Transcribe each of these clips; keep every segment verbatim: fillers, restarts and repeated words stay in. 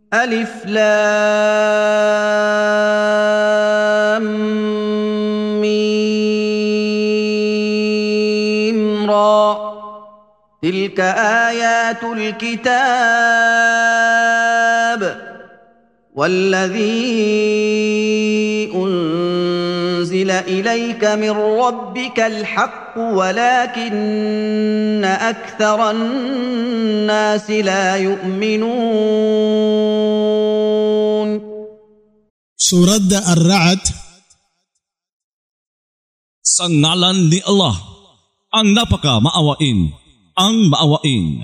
ألف لام ميم را تلك آيات الكتاب والذي أنزل إليك من ربك الحق ولكن أكثر الناس لا يؤمنون. Surat Ar-Ra'd. Sa ngalan ni Allah, ang napaka maawain, ang maawain.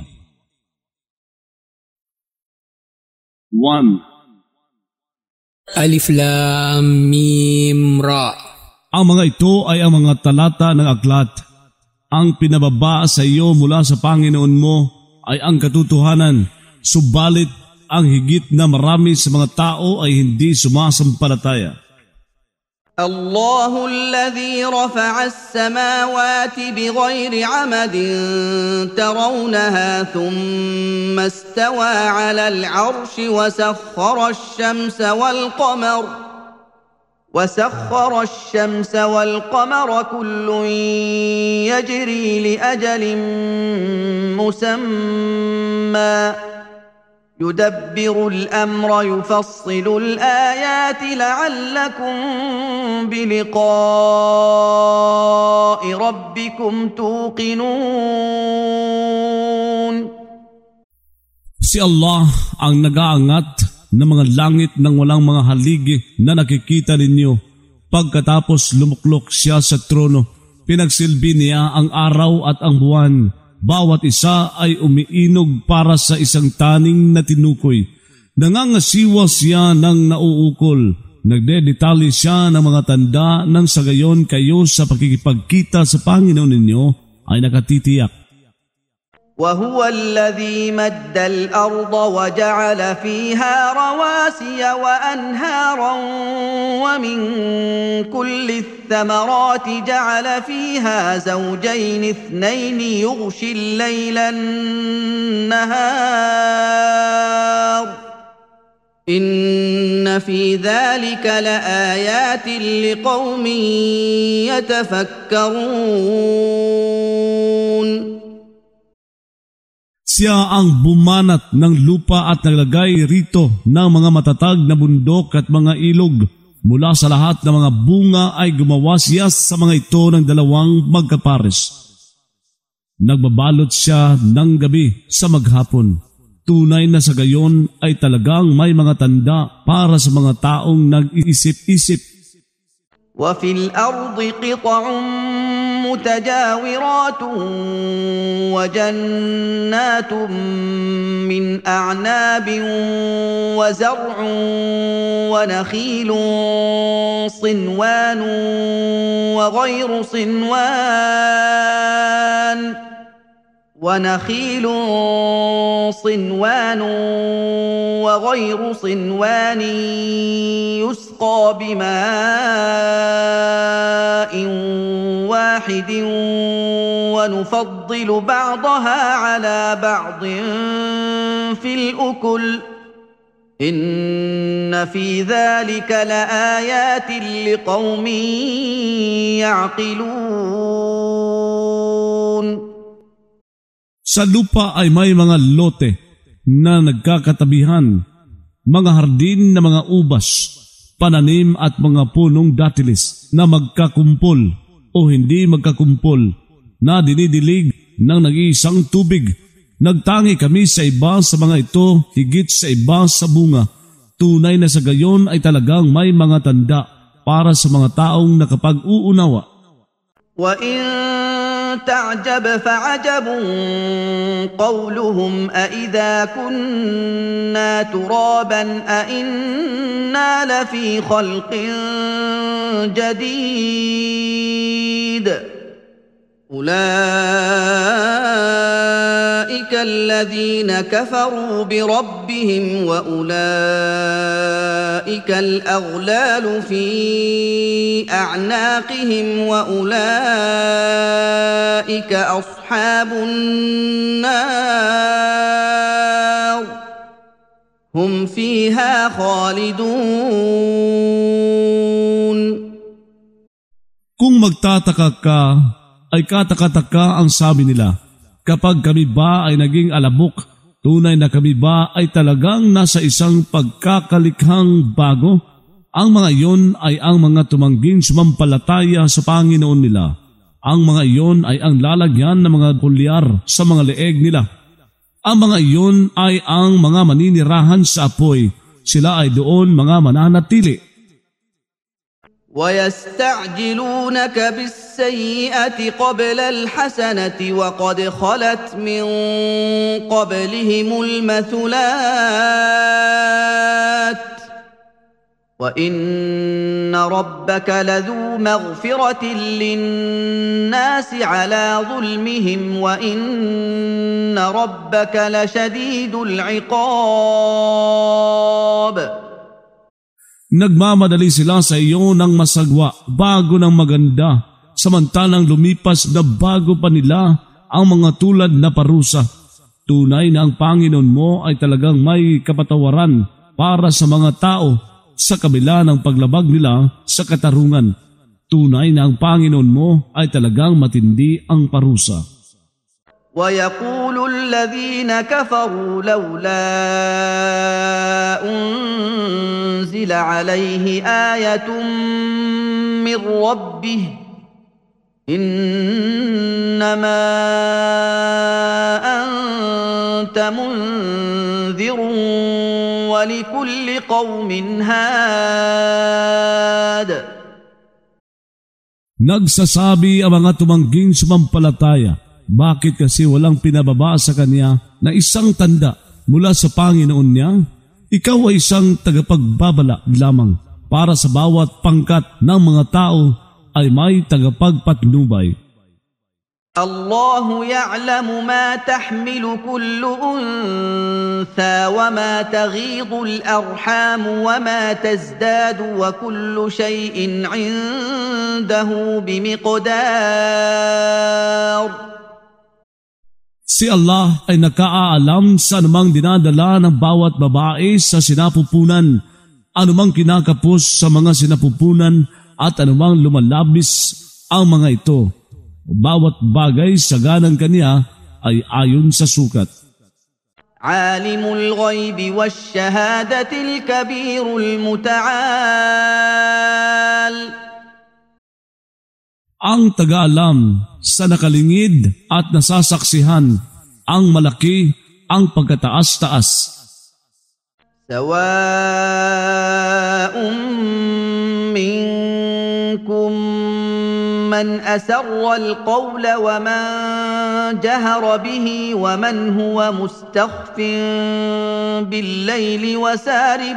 one. Alif Lam Mim Ra. Ang mga ito ay ang mga talata ng aklat. Ang pinababa sa iyo mula sa Panginoon mo ay ang katotohanan, subalit ang higit na marami sa mga tao ay hindi sumasampalataya. الله الذي رفع السماوات بغير عمد ترونها ثم استوى على العرش وسخر الشمس والقمر وسخر الشمس والقمر كل يجري لأجل مسمى يدبر الأمر يفصل الآيات لعلكم بلقاء ربكم توقنون. Si Allah ang nag-aangat ng mga langit ng walang mga haligi na nakikita ninyo. Pagkatapos lumuklok siya sa trono, pinagsilbi niya ang araw at ang buwan. Bawat isa ay umiinog para sa isang taning na tinukoy. Nangangasiwa siya ng nauukol. Nagdedetalye siya ng mga tanda nang sa gayon kayo sa pakikipagkita sa Panginoon ninyo ay nakatitiyak. وهو الذي مد الأرض وجعل فيها رواسي وأنهارا ومن كل الثمرات جعل فيها زوجين اثنين يغشي الليل النهار إن في ذلك لآيات لقوم يتفكرون. Siya ang bumanat ng lupa at naglagay rito ng mga matatag na bundok at mga ilog. Mula sa lahat ng mga bunga ay gumawa siya sa mga ito ng dalawang magkapares. Nagbabalot siya ng gabi sa maghapon. Tunay na sa gayon ay talagang may mga tanda para sa mga taong nag-iisip-isip. وفي الأرض قطع متجاورات وجنات من أعناب وزرع ونخيل صنوان وغير صنوان ونخيل صنوان وغير صنوان يسقى بماء واحد ونفضل بعضها على بعض في الأكل إن في ذلك لآيات لقوم يعقلون. Sa lupa ay may mga lote na nagkakatabihan, mga hardin na mga ubas, pananim at mga punong datilis na magkakumpol o hindi magkakumpol, na dinidilig ng nag-iisang tubig. Nagtangi kami sa iba sa mga ito, higit sa iba sa bunga. Tunay na sa gayon ay talagang may mga tanda para sa mga taong nakapag-uunawa. تعجب فعجب قولهم أإذا كنا ترابا أإنا لفي خلق جديد أولئك الذين كفروا بربهم وأولئك الأغلال في أعناقهم وأولئك أصحاب النار هم فيها خالدون. Kung magtataka ka, ay katakataka ang sabi nila, kapag kami ba ay naging alabok, tunay na kami ba ay talagang nasa isang pagkakalikhang bago? Ang mga iyon ay ang mga tumangging sumampalataya sa Panginoon nila. Ang mga iyon ay ang lalagyan ng mga kulyar sa mga leeg nila. Ang mga iyon ay ang mga maninirahan sa apoy. Sila ay doon mga mananatili. وَيَسْتَعْجِلُونَكَ بِالسَّيِّئَةِ قَبْلَ الْحَسَنَةِ وَقَدْ خَلَتْ مِنْ قَبْلِهِمُ الْمَثُلَاتُ وَإِنَّ رَبَّكَ لَذُو مَغْفِرَةٍ لِلنَّاسِ عَلَى ظُلْمِهِمْ وَإِنَّ رَبَّكَ لَشَدِيدُ الْعِقَابِ. Nagmamadali sila sa iyo ng masagwa bago ng maganda, samantalang lumipas na bago pa nila ang mga tulad na parusa. Tunay na ang Panginoon mo ay talagang may kapatawaran para sa mga tao sa kabila ng paglabag nila sa katarungan. Tunay na ang Panginoon mo ay talagang matindi ang parusa. وَيَقُولُ الَّذِينَ كَفَرُوا لَوْلَا أُنْزِلَ عَلَيْهِ آيَةٌ مِّن رَّبِّهِ إِنَّمَا أَنْتَ مُنذِرٌ وَلِكُلِّ قَوْمٍ هَادٍ. Nagsasabi ang mga tumangging sumampalataya, bakit kasi walang pinababa sa kanya na isang tanda mula sa Panginoon niya? Ikaw ay isang tagapagbabala lamang. Para sa bawat pangkat ng mga tao ay may tagapagpatnubay. الله يعلم ما تحمل كل أنثى وما تغيض الأرحام وما تزداد وكل شيء عنده بمقدار. Si Allah ay nakaalam sa anumang dinadala ng bawat babae sa sinapupunan, anumang kinakapos sa mga sinapupunan at anumang lumalabis ang mga ito. Bawat bagay sa ganang kaniya ay ayon sa sukat. عالم الغيب والشهادة الكبير المتعال. Ang taga-alam sa nakalingid at nasasaksihan, ang malaki, ang pagkataas-taas. سواء منكم من أسر القول ومن جهر به ومن هو مستخف بالليل وسارب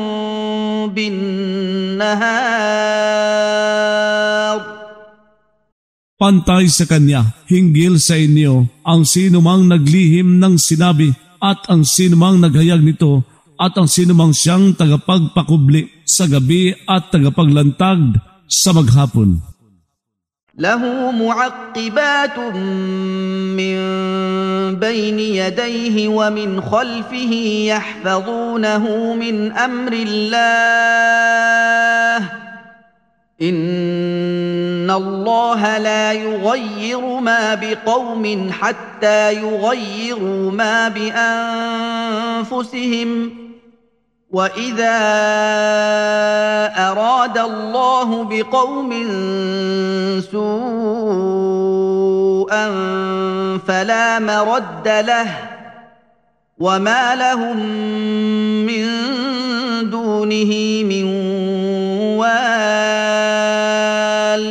بالنهار. Pantay sa kanya, hinggil sa inyo, ang sinumang naglihim ng sinabi at ang sinumang naghayag nito at ang sinumang siyang tagapagpakubli sa gabi at tagapaglantag sa maghapon. له معقبات من بين يديه ومن خلفه يحفظونه من أمر الله إن الله لا يغير ما بقوم حتى يغيروا ما بأنفسهم وإذا أراد الله بقوم سوءا فلا مرد له وما لهم من دونه من وال.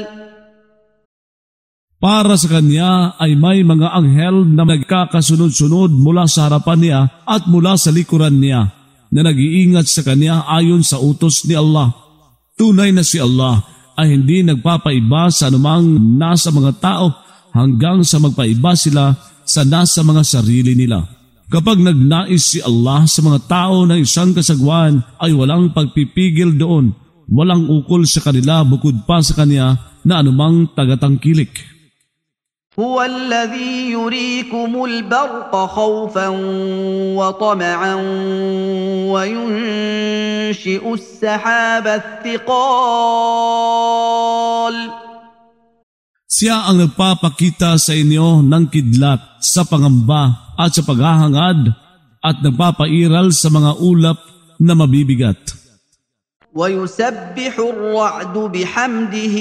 Para sa kanya ay may mga anghel na nagkakasunod-sunod mula sa harapan niya at mula sa likuran niya, na nag-iingat sa kanya ayon sa utos ni Allah. Tunay na si Allah ay hindi nagpapaiba sa anumang nasa mga tao hanggang sa magpaiba sila sa nasa mga sarili nila. Kapag nagnais si Allah sa mga tao ng isang kasagwan ay walang pagpipigil doon, walang ukol sa kanila bukod pa sa kanya na anumang tagatangkilik. هو الذي يريكم البرق خوفا وطمعا وينشئ السحاب الثقال. Siya ang nagpapakita sa inyo ng kidlat sa pangamba at sa paghahangad at nagpapairal sa mga ulap na mabibigat. ويسبح الرعد بحمده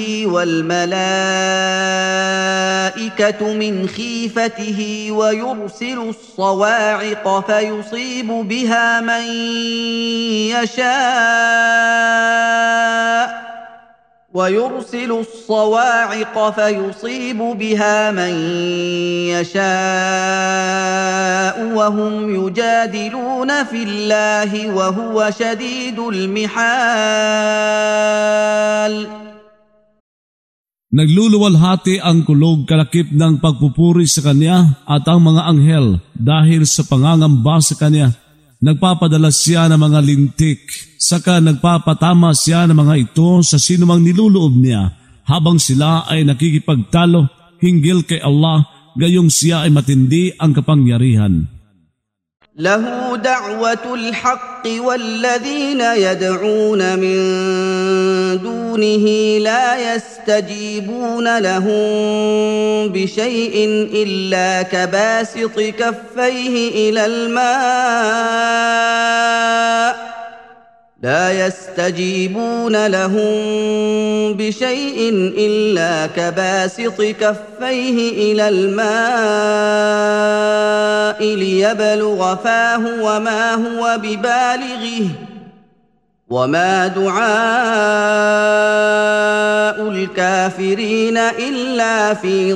والملائكة من خيفته ويرسل الصواعق فيصيب بها من يشاء ويرسل الصواعق فيصيب بها من يشاء وهم يجادلون في الله وهو شديد المحال. Nagluluwalhati ang kulog kalakip ng pagpupuri sa kanya at ang mga anghel dahil sa pangangamba sa kanya. Nagpapadala siya ng mga lintik, saka nagpapatama siya ng mga ito sa sinumang niluloob niya habang sila ay nakikipagtalo hinggil kay Allah, gayong siya ay matindi ang kapangyarihan. له دعوة الحق والذين يدعون من دونه لا يستجيبون لهم بشيء إلا كباسط كفيه إلى الماء لا يستجيبون لهم بشيء إلا كباسط كفيه إلى الماء ليبلغ فاه وما هو ببالغه وما دعاء الكافرين إلا في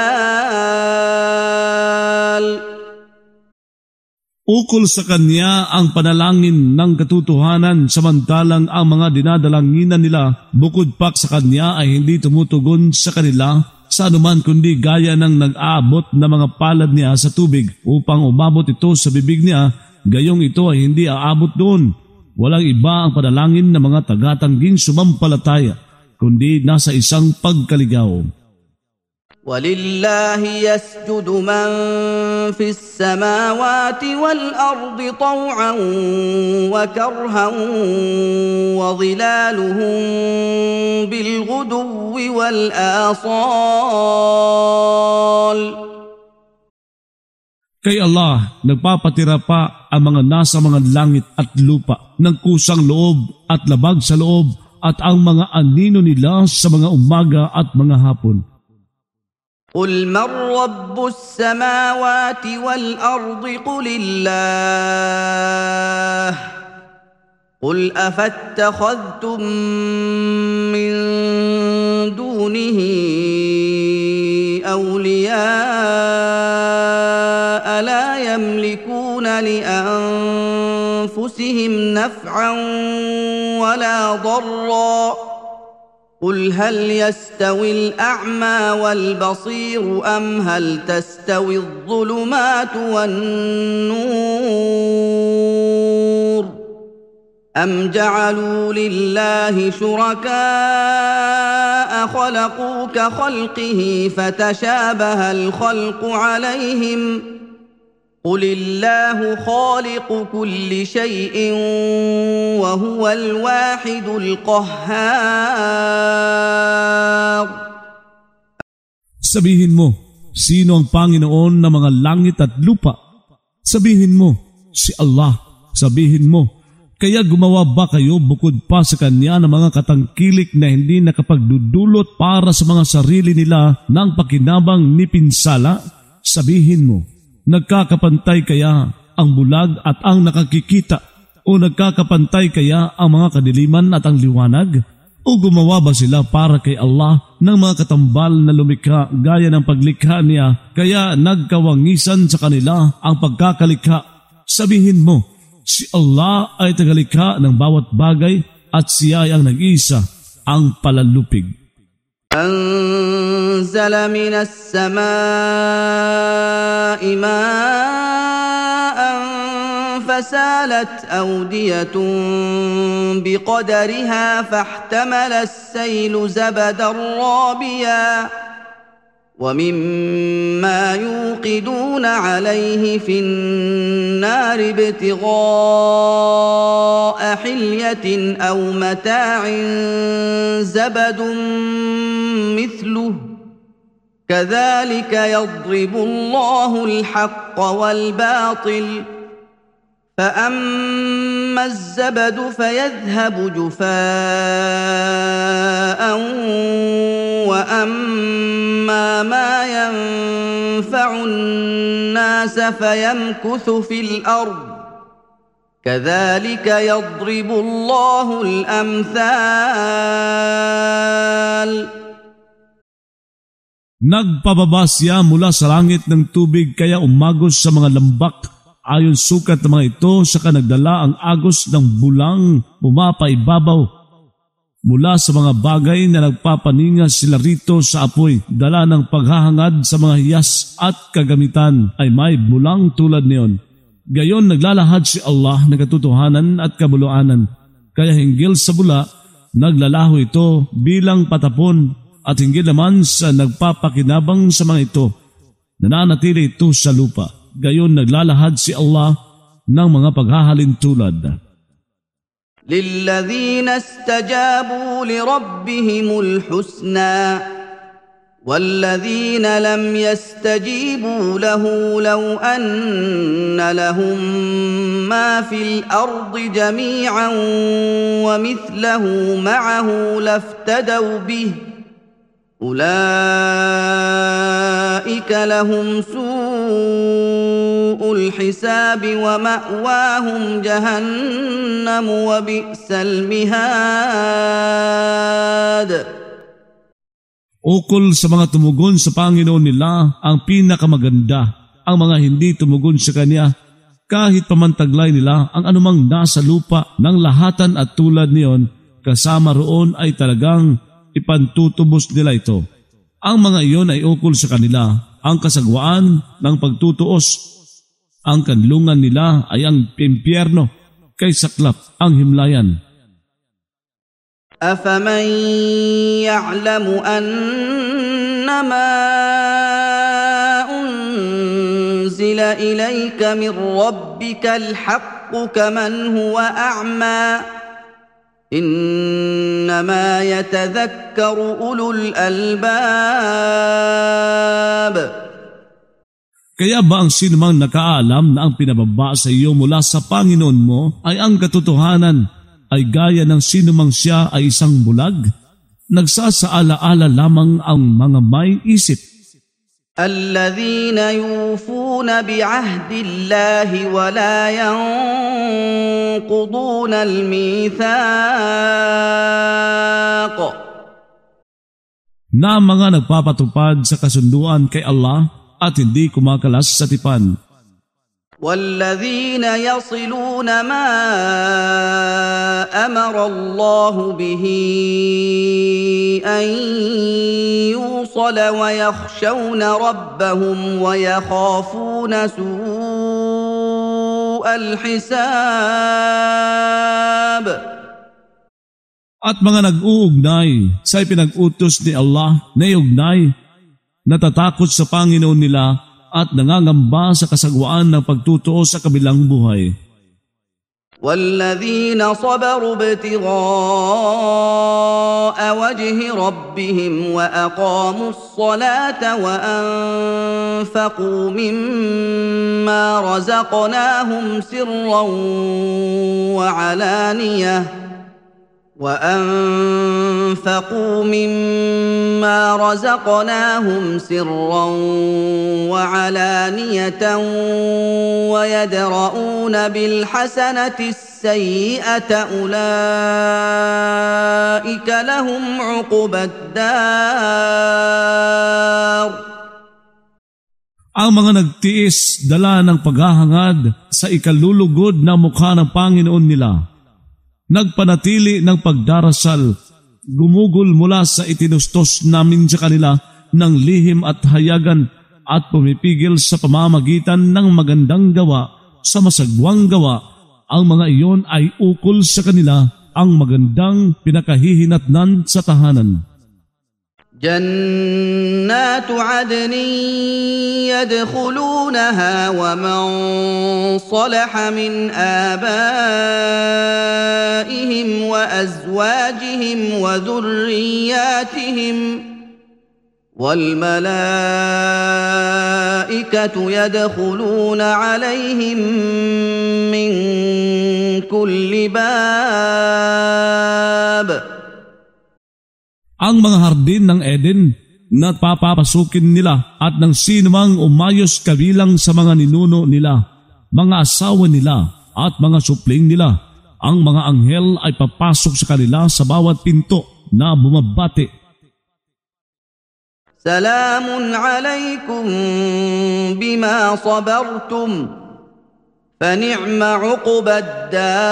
ضلال. Ukol sa kanya ang panalangin ng katotohanan samantalang ang mga dinadalanginan nila bukod pa sa kanya ay hindi tumutugon sa kanila sa anuman kundi gaya ng nag-aabot na mga palad niya sa tubig upang umabot ito sa bibig niya, gayong ito ay hindi aabot doon. Walang iba ang panalangin ng mga tagatangging sumampalataya kundi nasa isang pagkaligaw. ولله يسجد من في السماوات والأرض طوعا وكرها وظلالهم بالغدو والآصال. Kay Allah, nagpapatira pa ang mga nasa mga langit at lupa ng kusang loob at labag sa loob at ang mga anino nila sa mga umaga at mga hapon. قل من رب السماوات والأرض قل الله قل أفاتخذتم من دونه أولياء لا يملكون لأنفسهم نفعا ولا ضرا قل هل يستوي الأعمى والبصير أم هل تستوي الظلمات والنور أم جعلوا لله شركاء خلقوا كخلقه فتشابه الخلق عليهم قل الله خالق كل شيء وهو الواحد القهار. Sabihin mo, sino ang Panginoon ng mga langit at lupa? Sabihin mo, si Allah. Sabihin mo, kaya gumawa ba kayo bukod pa sa Kanya ng mga katangkilik na hindi nakapagdudulot para sa mga sarili nila ng pakinabang ni pinsala? Sabihin mo, nagkakapantay kaya ang bulag at ang nakakikita o nagkakapantay kaya ang mga kadiliman at ang liwanag? O gumawa ba sila para kay Allah ng mga katambal na lumikha gaya ng paglikha niya kaya nagkawangisan sa kanila ang pagkakalikha? Sabihin mo, si Allah ay tagalikha ng bawat bagay at siya ay ang nag-isa, ang palalupig. أنزل من السماء ماء فسالت أودية بقدرها فاحتمل السيل زبدا رابيا ومما يوقدون عليه في النار ابتغاء حلية أو متاع زبد مثله كذلك يضرب الله الحق والباطل فأما الزبد فيذهب جفاء وأما ما ينفع الناس فيمكث في الأرض كذلك يضرب الله الأمثال. Nagpababa siya mula sa langit ng tubig kaya umagos sa mga lambak. Ayon sukat ng mga ito, saka nagdala ang agos ng bulang pumapaibabaw. Mula sa mga bagay na nagpapaninga sila rito sa apoy, dala ng paghahangad sa mga hiyas at kagamitan ay may bulang tulad niyon. Gayon naglalahad si Allah ng katotohanan at kabuluanan. Kaya hinggil sa bula, naglalaho ito bilang patapon at hinggil naman sa nagpapakinabang sa mga ito, nananatili ito sa lupa. Gayon naglalahad si Allah ng mga paghahalin tulad. للذين استجابوا لربهم الحسنى والذين لم يستجيبوا له لو أن لهم ما في الأرض جميعا ومثله معه لافتدوا به أولئك لهم سوء الحساب ومأواهم جهنم وبئس المهاد. Ukol sa mga tumugon sa Panginoon nila ang pinakamaganda, ang mga hindi tumugon sa Kanya, kahit pamantaglay nila ang anumang nasa lupa ng lahatan at tulad niyon, kasama roon ay talagang ipantutubos nila ito. Ang mga iyon ay ukol sa kanila, ang kasagwaan ng pagtutuos. Ang kanlungan nila ay ang impyerno, kay saklap ang himlayan. أفمن يعلم أنما أنزل إليك من ربك الحق كمن هو أعمى إنما يتذكر أولو الألباب. Kaya ba ang sinumang nakaalam na ang pinababa sa iyo mula sa Panginoon mo ay ang katotohanan ay gaya ng sinumang siya ay isang bulag? Nagsasaala-ala lamang ang mga may isip. الذين يوفون بعهد الله ولا ينقضون الميثاق. Na mga nagpapatupad sa kasunduan kay Allah at hindi kumakalas sa tipan. والذين يصلون ما أمر الله به أن يوصل ويخشون ربهم ويخافون سوء الحساب. At mga nag-uugnay sa ipinag-utos ni Allah na iugnay, natatakot sa Panginoon nila at nangangamba sa kasagwaan ng pagtutuo sa kabilang buhay. والذين صبروا ابتغاء وجه ربهم وأقاموا الصلاة وأنفقوا مما رزقناهم سرا وعلانية وأنفقوا مما رزقناهم سرا وعلانية ويدرؤون بالحسنة السيئة أولئك لهم عقبى الدار. Ang mga nagtiis dala ng paghahangad sa ikalulugod na mukha ng Panginoon nila, nagpanatili ng pagdarasal, gumugol mula sa itinustos namin sa kanila ng lihim at hayagan at pumipigil sa pamamagitan ng magandang gawa sa masagwang gawa. Ang mga iyon ay ukol sa kanila ang magandang pinakahihinatnan sa tahanan. جنات عدن يدخلونها ومن صلح من آبائهم وأزواجهم وذرياتهم والملائكة يدخلون عليهم من كل باب. Ang mga hardin ng Eden na papapasukin nila at ng sinumang umayos kabilang sa mga ninuno nila, mga asawa nila at mga supling nila. Ang mga anghel ay papasok sa kanila sa bawat pinto na bumabati. Salamun alaykum bima sabartum, fa ni'ma uqbad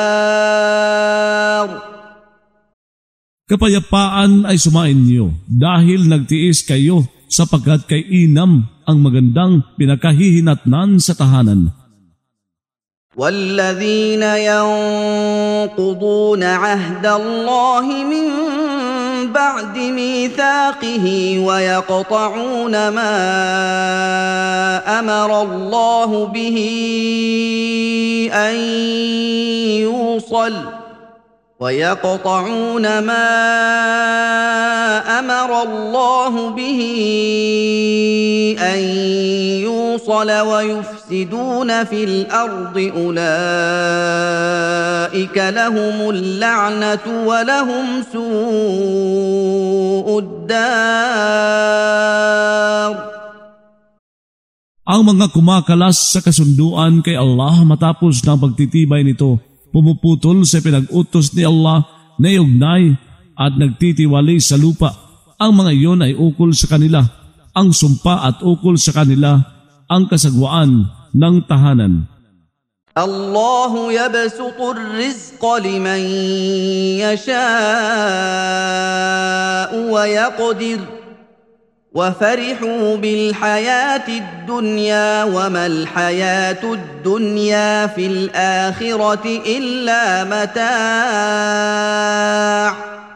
dar. Kapayapaan ay sumain niyo dahil nagtiis kayo sapagkat kay inam ang magandang pinakahihinatnan sa tahanan. وَالَّذِينَ يَنقُضُونَ عَهْدَ اللَّهِ مِنْ بَعْدِ مِيثَاقِهِ وَيَقْطَعُونَ مَا أَمَرَ اللَّهُ بِهِ أَنْ يُوصَلَ وَيَقْطَعُونَ مَا أَمَرَ اللَّهُ بِهِ أَنْ يُوصَلَ وَيُفْسِدُونَ فِي الْأَرْضِ أُولَئِكَ لَهُمُ اللَّعْنَةُ وَلَهُمْ سُوءُ الدَّارِ. Ang mga kumakalas sa kasunduan kay Allah matapos ng pagtitibay nito, pumuputol sa pinag-utos ni Allah na iugnay at nagtitiwali sa lupa. Ang mga iyon ay ukol sa kanila, ang sumpa at ukol sa kanila, ang kasagwaan ng tahanan. Allahu yabsutu ar-rizqa liman yasha'u wa yaqdir. وَفَرِحُوا بِالْحَيَاةِ الدُّنْيَا وَمَا الْحَيَاةُ الدُّنْيَا فِي الْآخِرَةِ إِلَّا مَتَاعٌ.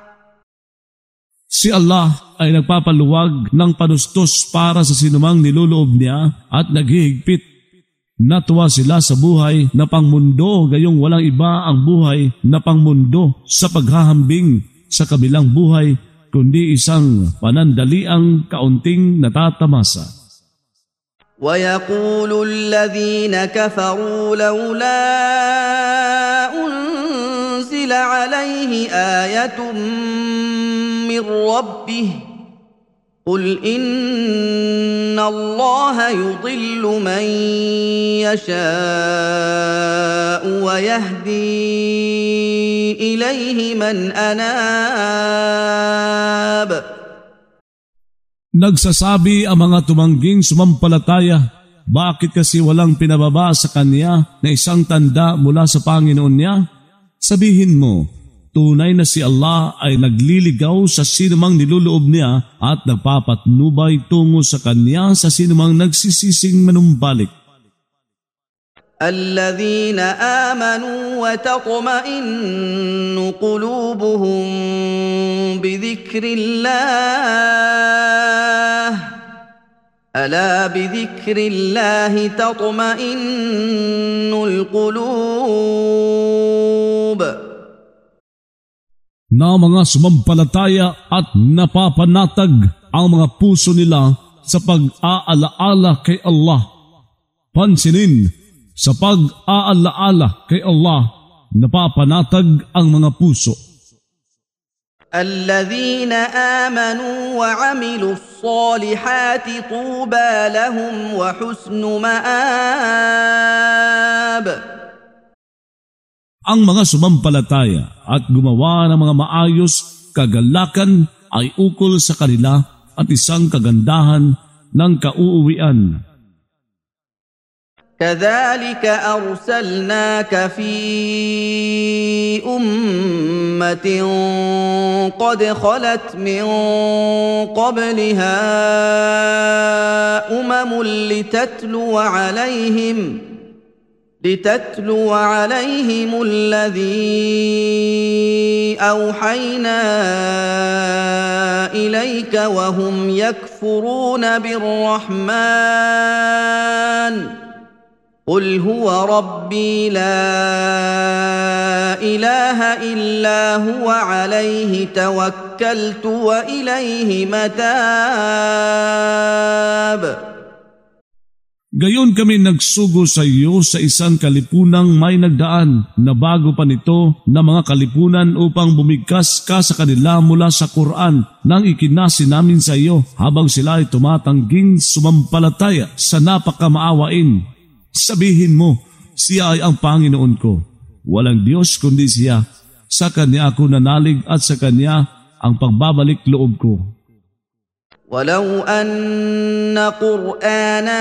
Si Allah ay nagpapaluwag ng panustos para sa sinumang niluloob niya at naghihigpit. Natuwa sila sa buhay na pangmundo gayong walang iba ang buhay na pangmundo sa paghahambing sa kabilang buhay kundi isang panandaliang kaunting natatamasa. وَيَقُولُ الَّذِينَ كَفَرُوا لَوْلَا أُنْزِلَ عَلَيْهِ آيَةٌ مِّن رَّبِّهِ قُلْ إِنَّ اللَّهَ يُضِلُّ مَن يَشَاءُ وَيَهْدِي إِلَيْهِ مَنْ أَنَابَ. Nagsasabi ang mga tumangging sumampalataya, bakit kasi walang pinababa sa kanya na isang tanda mula sa Panginoon niya? Sabihin mo, tunay na si Allah ay nagliligaw sa sinumang niluloob niya at nagpapatnubay tungo sa kanya sa sinumang nagsisising manumbalik. الذين آمنوا وتطمئن قلوبهم بذكر الله ألا بذكر الله تطمئن القلوب. Na mga sumampalataya at napapanatag ang mga puso nila sa pag-aalaala kay Allah. Pansinin, sa pag-aalaala kay Allah, napapanatag ang mga puso. الذين آمنوا وعملوا الصالحات طوبى لهم وحسن مآب. Ang mga sumampalataya at gumawa ng mga maayos kagalakan ay ukol sa kanila at isang kagandahan ng kauuwian. كذلك أرسلناك في أمة قد خلت من قبلها أمم لتتلو عليهم لتتلو عليهم الذي أوحينا إليك وهم يكفرون بالرحمن قل هو ربي لا إله إلا هو عليه توكلت وإليه متاب. Gayon kami nagsugo sa iyo sa isang kalipunang may nagdaan na bago pa nito na mga kalipunan upang bumigkas ka sa kanila mula sa Quran nang ikinasi namin sa iyo habang sila ay tumatangging sumampalataya sa napakamaawain. Sabihin mo, siya ay ang Panginoon ko. Walang Diyos kundi siya. Sa Kanya ako nanalig at sa Kanya ang pagbabalik loob ko. ولو أن قرآنا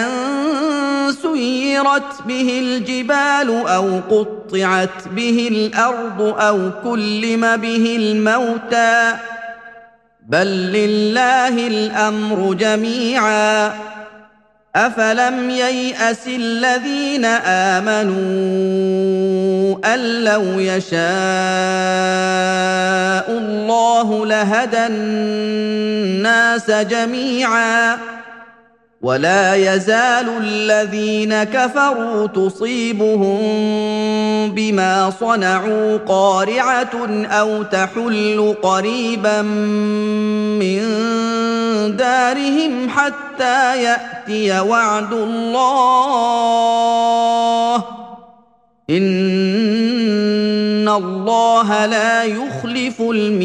سيرت به الجبال أو قطعت به الأرض أو كلم به الموتى بل لله الأمر جميعا أفلم ييأس الذين آمنوا أن لو يشاء الله لهدى الناس جميعا ولا يزال الذين كفروا تصيبهم بما صنعوا قارعة أو تحل قريبا من دارهم حتى يأتي وعد الله إن الله لا يخلف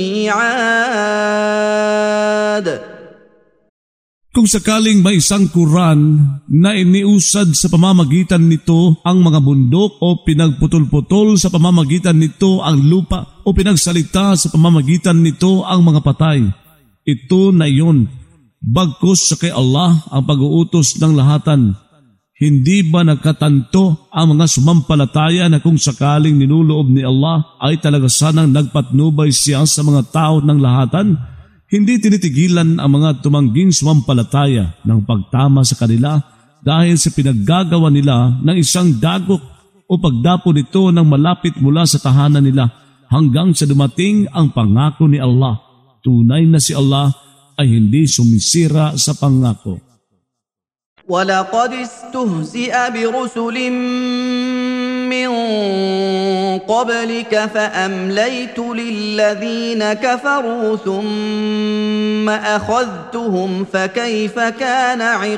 الميعاد. Kung sakaling may isang Quran na iniusad sa pamamagitan nito ang mga bundok o pinagputol-putol sa pamamagitan nito ang lupa o pinagsalita sa pamamagitan nito ang mga patay, ito na iyon, bagkus sa kay Allah ang pag-uutos ng lahatan. Hindi ba nagkatanto ang mga sumampalataya na kung sakaling ninuloob ni Allah ay talaga sanang nagpatnubay siya sa mga tao ng lahatan? Hindi tinitigilan ang mga tumangging sumampalataya ng pagtama sa kanila dahil sa pinaggagawa nila ng isang dagok o pagdapo nito ng malapit mula sa tahanan nila hanggang sa dumating ang pangako ni Allah. Tunay na si Allah ay hindi sumisira sa pangako. وَلَقَدِ اسْتُهْزِئَ بِرُسُلٍ مِّن قَبْلِكَ فَأَمْلَيْتُ لِلَّذِينَ كَفَرُوا ثُمَّ أَخَذْتُهُمْ فَكَيْفَ كَانَ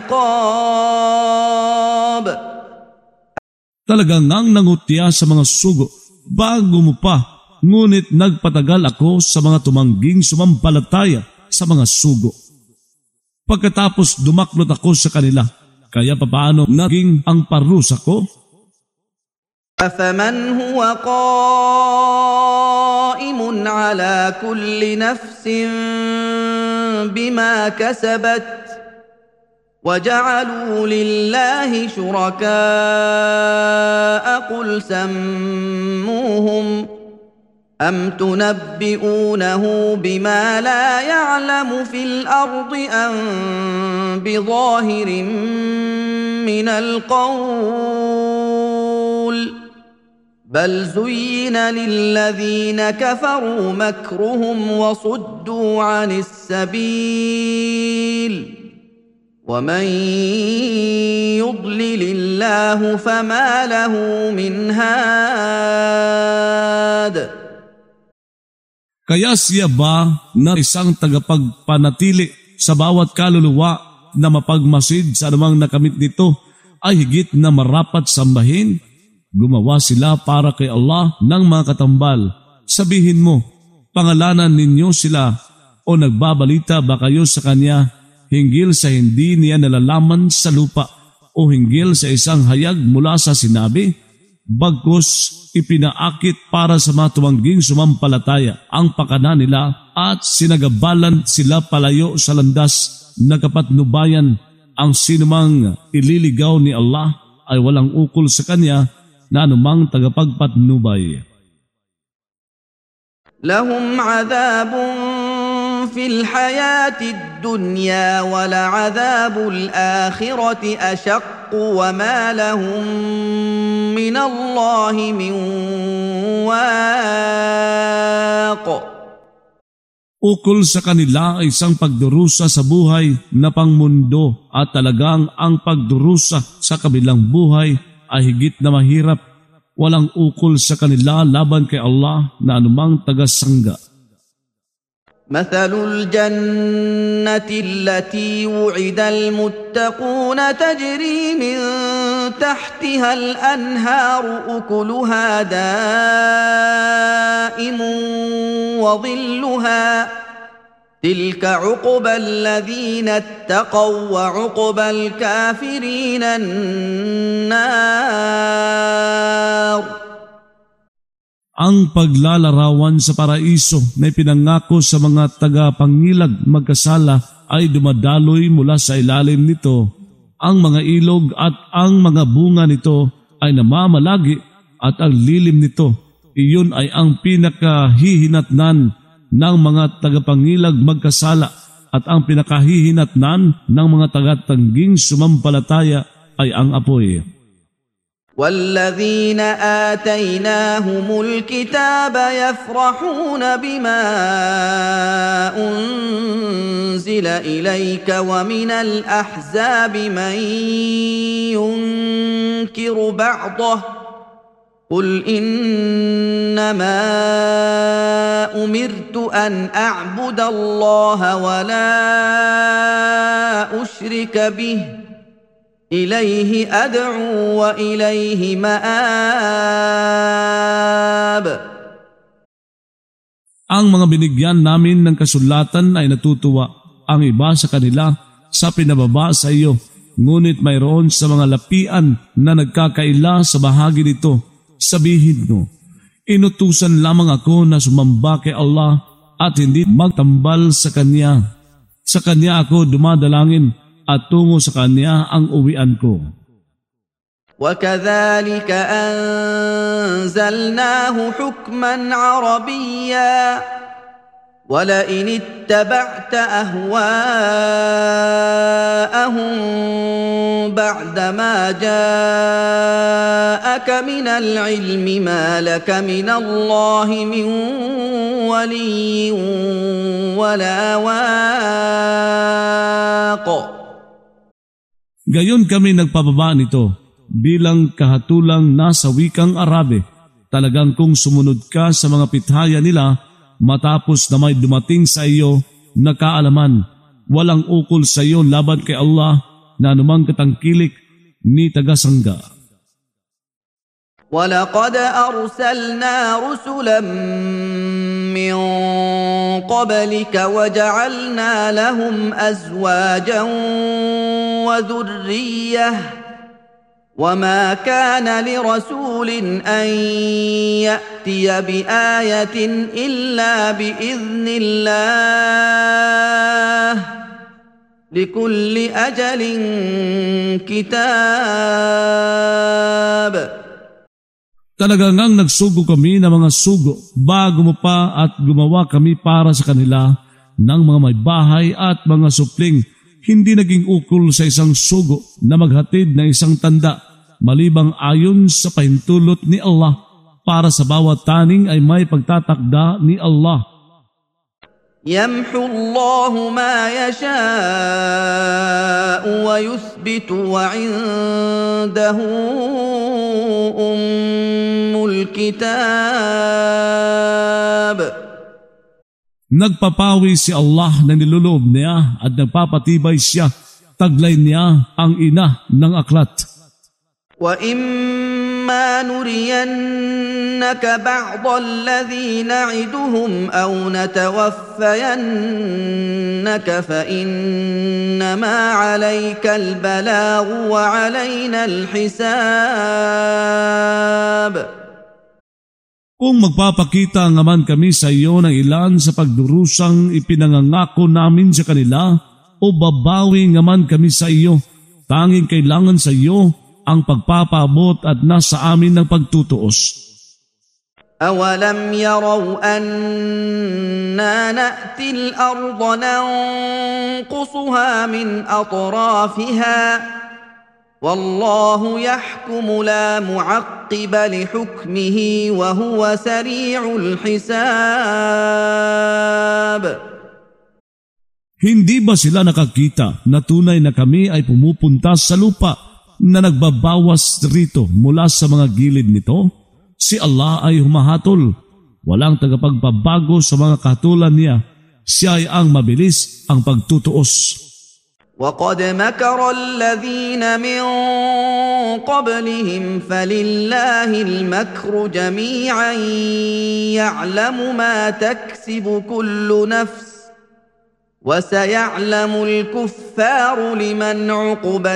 عِقَابِ. Talagang ngang nangutya sa mga sugo bago mo pa, ngunit nagpatagal ako sa mga tumangging sumampalataya sa mga sugo. Pagkatapos dumaklot ako sa kanila, kaya papaano naging ang parusa ko? أَفَمَنْ هُوَ قَائِمٌ عَلَى كُلِّ نَفْسٍ بِمَا كَسَبَتْ وَجَعَلُوا لِلَّهِ شُرَكَاءَ قُلْ سَمُّوهُمْ أَمْ تُنَبِّئُونَهُ بِمَا لَا يَعْلَمُ فِي الْأَرْضِ أَمْ بِظَاهِرٍ مِّنَ الْقَوْلِ بَلْ زُيِّنَ لِلَّذِينَ كَفَرُوا مَكْرُهُمْ وَصُدُّوا عَنِ السَّبِيلِ وَمَن يُضْلِلِ اللَّهُ فَمَا لَهُ مِنْ هَادٍ. Kaya siya ba na isang tagapagpanatili sa bawat kaluluwa na mapagmasid sa anumang nakamit nito ay higit na marapat sambahin? Gumawa sila para kay Allah ng mga katambal. Sabihin mo, pangalanan ninyo sila o nagbabalita ba kayo sa Kanya hinggil sa hindi niya nalalaman sa lupa o hinggil sa isang hayag mula sa sinabi? Bagkus ipinaakit para sa mga tumangging sumampalataya ang pakana nila at sinagabalan sila palayo sa landas na kapatnubayan. Ang sinumang ililigaw ni Allah ay walang ukol sa Kanya na anumang tagapagpatnubay. Lahum adhabun في الحياة الدنيا ولعذاب الآخرة أشق وما لهم من الله من واق. Ukol sa kanila ay isang pagdurusa sa buhay na pangmundo at talagang ang pagdurusa sa kabilang buhay ay higit na mahirap. Walang ukol sa kanila laban kay Allah na anumang tagasangga. مثل الجنة التي وعد المتقون تجري من تحتها الأنهار أكلها دائم وظلها تلك عقبى الذين اتقوا وعقبى الكافرين النار. Ang paglalarawan sa paraiso na ipinangako sa mga tagapangilag magkasala ay dumadaloy mula sa ilalim nito. Ang mga ilog at ang mga bunga nito ay namamalagi at ang lilim nito, iyon ay ang pinakahihinatnan ng mga tagapangilag magkasala at ang pinakahihinatnan ng mga tagatangging sumampalataya ay ang apoy. والذين آتيناهم الكتاب يفرحون بما أنزل إليك ومن الأحزاب من ينكر بعضه قل إنما أمرت أن أعبد الله ولا أشرك به إليه أدعو وإليه مآب. Ang mga binigyan namin ng kasulatan ay natutuwa ang iba sa kanila sa pinababa sa iyo, ngunit mayroon sa mga lapian na nagkakaila sa bahagi nito. Sabihin mo, inutusan lamang ako na sumamba kay Allah at hindi magtambal sa Kanya. Sa Kanya ako dumadalangin at tungo sa Kanya ang uwian ko. وَكَذَلِكَ أَنزَلْنَاهُ حُكْمًا عَرَبِيًّا وَلَئِنِ اتَّبَعْتَ أَهْوَاءَهُمْ بَعْدَمَا جَاءَكَ مِنَ الْعِلْمِ مَا لَكَ مِنَ اللَّهِ مِنْ وَلِيٍّ وَلَا وَاقٍ. Gayon kami nagpababa nito bilang kahatulang nasa wikang Arabe. Talagang kung sumunod ka sa mga pithaya nila matapos na may dumating sa iyo na kaalaman, walang ukol sa iyo laban kay Allah na anumang katangkilik ni tagasangga. وَلَقَدْ أَرْسَلْنَا رُسُلًا مِّن قَبْلِكَ وَجَعَلْنَا لَهُمْ أَزْوَاجًا وَذُرِّيَّةً وَمَا كَانَ لِرَسُولٍ أَن يَأْتِيَ بِآيَةٍ إِلَّا بِإِذْنِ اللَّهِ لِكُلِّ أَجَلٍ كِتَابٌ. Talagang ngang nagsugo kami ng mga sugo bago mo pa at gumawa kami para sa kanila ng mga may bahay at mga supling. Hindi naging ukol sa isang sugo na maghatid ng isang tanda malibang ayon sa pahintulot ni Allah. Para sa bawat taning ay may pagtatakda ni Allah. يَمْحُو اللَّهُ مَا يَشَاءُ وَيُثْبِتُ وَعِندَهُ أُمُّ الْكِتَابِ. Nagpapawi si Allah na niluloob niya at nagpapatibay siya. Taglay niya ang ina ng aklat. وَإِمَّا نُرِيَنَّكَ بَعْضَ الَّذِي نَعِدُهُمْ أَوْ نَتَوَفَّيَنَّكَ فَإِنَّمَا عَلَيْكَ الْبَلَاغُ وَعَلَيْنَا الْحِسَابُ. Kung magpapakita nga man kami sa iyo ng ilan sa pagdurusang ipinangangako namin sa kanila o babawi nga man kami sa iyo, tanging kailangan sa iyo ang pagpapaabot at nasa amin ng pagtutuos. أَوَلَمْ يَرَوْا أَنَّا نَأْتِي الْأَرْضَ نَنْقُصُهَا مِنْ أَطْرَافِهَا وَاللَّهُ يَحْكُمُ لَا مُعَقِّبَ لِحُكْمِهِ وَهُوَ سَرِيعُ الْحِسَابِ. Hindi ba sila nakakita na tunay na kami ay pumupunta sa lupa na nagbabawas rito mula sa mga gilid nito? Si Allah ay humahatol. Walang tagapagbabago sa mga kahatulan niya. Siya ay ang mabilis ang pagtutuos. وَقَدْ مَكَرَ الَّذِينَ مِنْ قَبْلِهِمْ فَلِلَّهِ الْمَكْرُ جَمِيعًا يَعْلَمُ مَا تَكْسِبُ كُلُّ نَفْسٍ وَسَيَعْلَمُ الْكُفَّارُ لِمَنْ عُقْبَى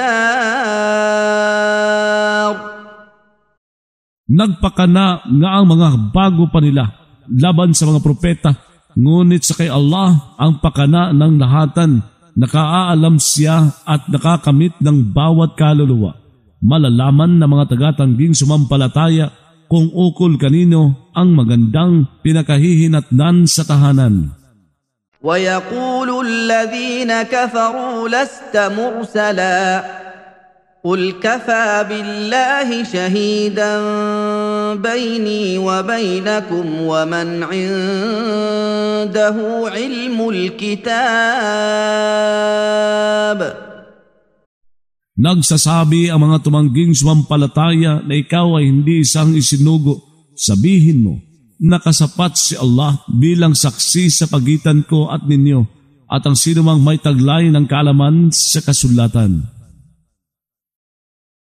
الدَّارِ. Nagpakana nga ang mga bago pa nila laban sa mga propeta, ngunit sa kay Allah ang pakana ng lahatan. Nakaalam siya at nakakamit ng bawat kaluluwa. Malalaman ng mga tagatangging sumampalataya kung ukol kanino ang magandang pinakahihinatnan sa tahanan. وَيَقُولُ الَّذِينَ كَفَرُوا لَسْتَ مُرْسَلًا قُلْ كَفَى بِاللَّهِ شَهِيدًا بَيْنِي وَبَيْنَكُمْ وَمَنْ عِندَهُ عِلْمُ الْكِتَابِ. Nagsasabi ang mga tumangging sumampalataya na ikaw ay hindi isang isinugo. Sabihin mo, nakasapat si Allah bilang saksi sa pagitan ko at ninyo at ang sinumang may taglay ng kaalaman sa kasulatan.